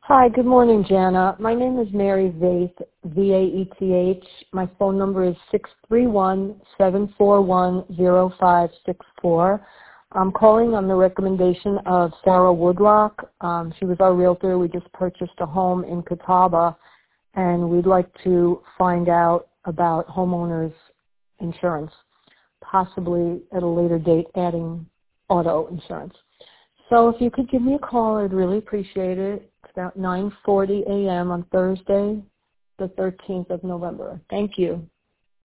Hi, good morning, Jana. My name is Mary Vaith, V-A-E-T-H. My phone number is 631-741-0564. I'm calling on the recommendation of Sarah Woodlock. She was our realtor. We just purchased a home in Catawba, and we'd like to find out about homeowners insurance, possibly at a later date adding auto insurance. So if you could give me a call, I'd really appreciate it. It's about 9:40 a.m. on Thursday, the 13th of November. Thank you.